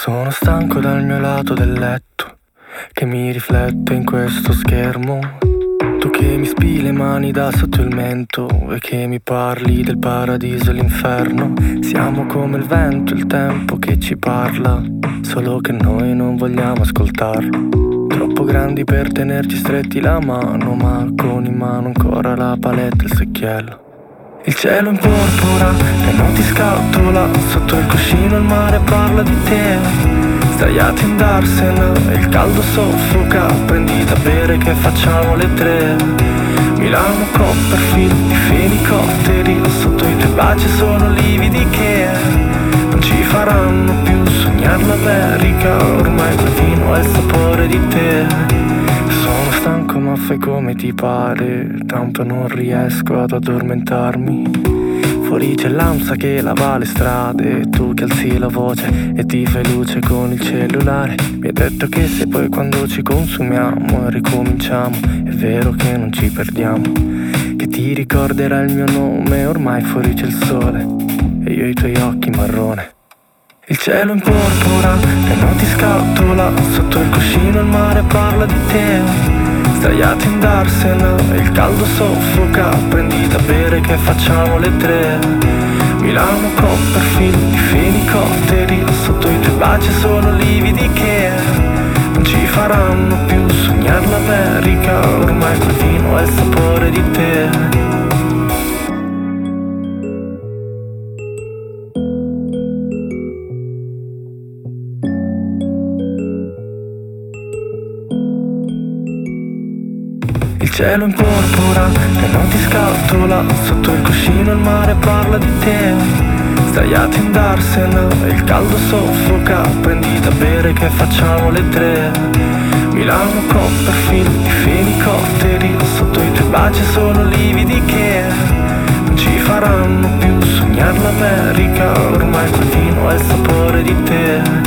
Sono stanco dal mio lato del letto, che mi riflette in questo schermo. Tu che mi spii le mani da sotto il mento e che mi parli del paradiso e l'inferno. Siamo come il vento, il tempo che ci parla, solo che noi non vogliamo ascoltarlo. Troppo grandi per tenerci stretti la mano, ma con in mano ancora la paletta e il secchiello. Il cielo in porpora, le notti scatola, sotto il cuscino il mare parla di te. Sdraiati in darsena e il caldo soffoca, prendi da bere che facciamo le 3. Milano, Copperfield, i fenicotteri, sotto i tuoi baci sono lividi che non ci faranno più sognare l'America. Ormai quel vino ha il sapore di te. Sono stanco ma fai come ti pare, tanto non riesco ad addormentarmi. Fuori c'è l'ansia che lava le strade, tu che alzi la voce e ti fai luce con il cellulare. Mi hai detto che se poi quando ci consumiamo e ricominciamo, è vero che non ci perdiamo, che ti ricorderai il mio nome. Ormai fuori c'è il sole e io i tuoi occhi marrone. Il cielo in porpora, le notti scatola, sotto il cuscino il mare parla di te. Sdraiati in darsena e il caldo soffoca, prendi da bere che facciamo le 3. Milano, Copperfield, i fenicotteri, sotto i tuoi baci sono lividi che non ci faranno più sognare l'America. Ormai quel vino ha il sapore di te. Il cielo in porpora, le notti scatola, sotto il cuscino il mare parla di te. Sdraiati in darsena e il caldo soffoca, prendi da bere che facciamo le 3. Milano, Copperfield, i fenicotteri, sotto i tuoi baci sono lividi che non ci faranno più sognare l'America. Ormai quel vino ha il sapore di te.